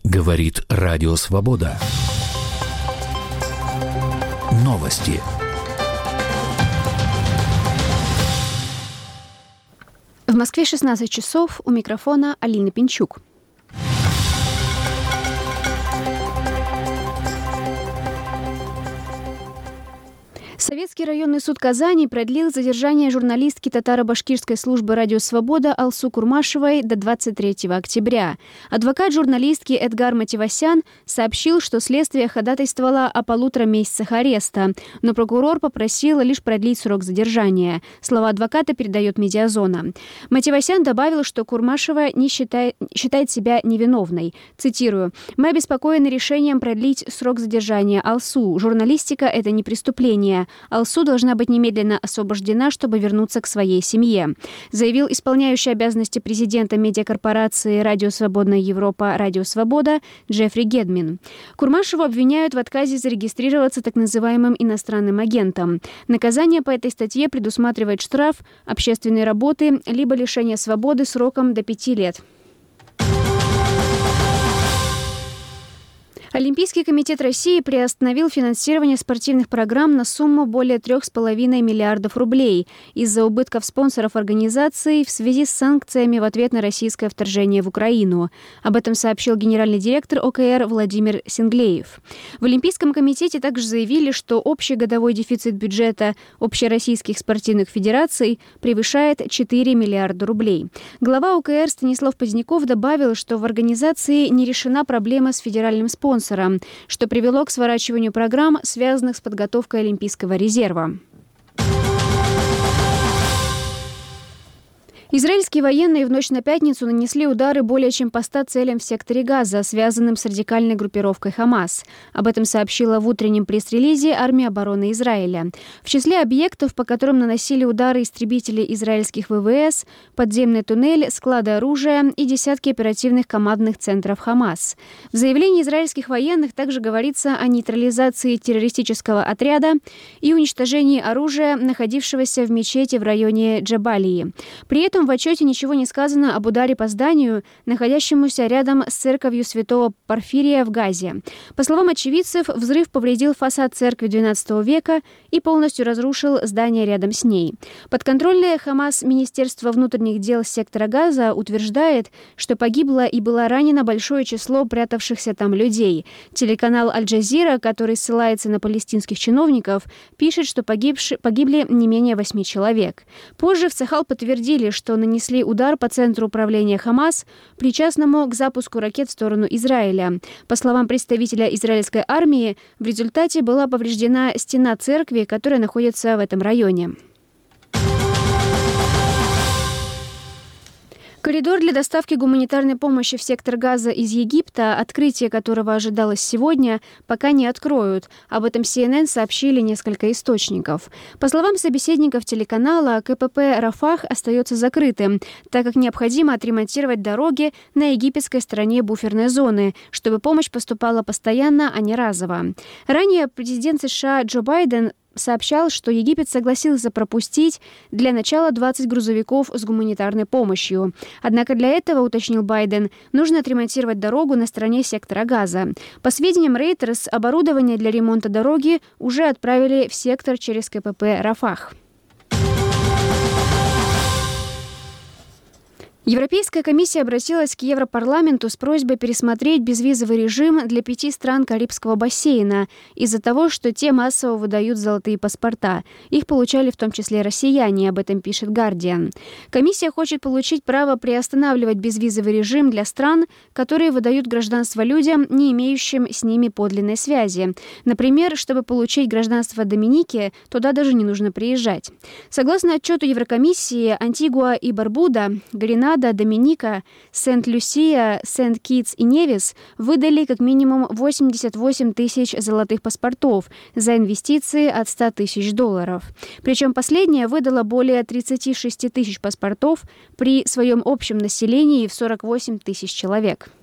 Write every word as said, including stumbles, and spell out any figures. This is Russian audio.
Говорит Радио Свобода. Новости. В Москве шестнадцать часов, у микрофона Алина Пинчук. Советский районный суд Казани продлил задержание журналистки татаро-башкирской службы «Радио Свобода» Алсу Курмашевой до двадцать третьего октября. Адвокат журналистки Эдгар Мативасян сообщил, что следствие ходатайствовало о полутора месяцах ареста, но прокурор попросил лишь продлить срок задержания. Слова адвоката передает «Медиазона». Мативасян добавил, что Курмашева не считает, считает себя невиновной. Цитирую: «Мы обеспокоены решением продлить срок задержания Алсу. Журналистика – это не преступление. Алсу должна быть немедленно освобождена, чтобы вернуться к своей семье», заявил исполняющий обязанности президента медиакорпорации «Радио Свободная Европа» «Радио Свобода» Джеффри Гедмин. Курмашеву обвиняют в отказе зарегистрироваться так называемым иностранным агентом. Наказание по этой статье предусматривает штраф, общественные работы, либо лишение свободы сроком до пяти лет. Олимпийский комитет России приостановил финансирование спортивных программ на сумму более трех с половиной миллиардов рублей из-за убытков спонсоров организации в связи с санкциями в ответ на российское вторжение в Украину. Об этом сообщил генеральный директор о ка эр Владимир Синглеев. В Олимпийском комитете также заявили, что общий годовой дефицит бюджета общероссийских спортивных федераций превышает четыре миллиарда рублей. Глава о ка эр Станислав Поздняков добавил, что в организации не решена проблема с федеральным спонсором, что привело к сворачиванию программ, связанных с подготовкой Олимпийского резерва. Израильские военные в ночь на пятницу нанесли удары более чем по ста целям в секторе Газа, связанным с радикальной группировкой «Хамас». Об этом сообщила в утреннем пресс-релизе Армия обороны Израиля. В числе объектов, по которым наносили удары истребители израильских вэ вэ эс, подземный туннель, склады оружия и десятки оперативных командных центров «Хамас». В заявлении израильских военных также говорится о нейтрализации террористического отряда и уничтожении оружия, находившегося в мечети в районе Джабалии. При этом в отчете ничего не сказано об ударе по зданию, находящемуся рядом с церковью святого Порфирия в Газе. По словам очевидцев, взрыв повредил фасад церкви двенадцатого века и полностью разрушил здание рядом с ней. Подконтрольное Хамас Министерство внутренних дел сектора Газа утверждает, что погибло и было ранено большое число прятавшихся там людей. Телеканал Аль-Джазира, который ссылается на палестинских чиновников, пишет, что погибши, погибли не менее восьми человек. Позже в Цахал подтвердили, что нанесли удар по центру управления Хамас, причастному к запуску ракет в сторону Израиля. По словам представителя израильской армии, в результате была повреждена стена церкви, которая находится в этом районе. Коридор для доставки гуманитарной помощи в сектор Газа из Египта, открытие которого ожидалось сегодня, пока не откроют. Об этом си эн эн сообщили несколько источников. По словам собеседников телеканала, ка пэ пэ «Рафах» остается закрытым, так как необходимо отремонтировать дороги на египетской стороне буферной зоны, чтобы помощь поступала постоянно, а не разово. Ранее президент США Джо Байден сообщал, что Египет согласился пропустить для начала двадцать грузовиков с гуманитарной помощью. Однако для этого, уточнил Байден, нужно отремонтировать дорогу на стороне сектора Газа. По сведениям Reuters, оборудование для ремонта дороги уже отправили в сектор через ка пэ пэ «Рафах». Европейская комиссия обратилась к Европарламенту с просьбой пересмотреть безвизовый режим для пяти стран Карибского бассейна из-за того, что те массово выдают золотые паспорта. Их получали в том числе россияне, об этом пишет «Гардиан». Комиссия хочет получить право приостанавливать безвизовый режим для стран, которые выдают гражданство людям, не имеющим с ними подлинной связи. Например, чтобы получить гражданство Доминики, туда даже не нужно приезжать. Согласно отчету Еврокомиссии, Антигуа и Барбуда, Гренада, Доминика, Сент-Люсия, Сент-Китс и Невис выдали как минимум восемьдесят восемь тысяч золотых паспортов за инвестиции от ста тысяч долларов. Причем последняя выдала более тридцати шести тысяч паспортов при своем общем населении в сорок восемь тысяч человек.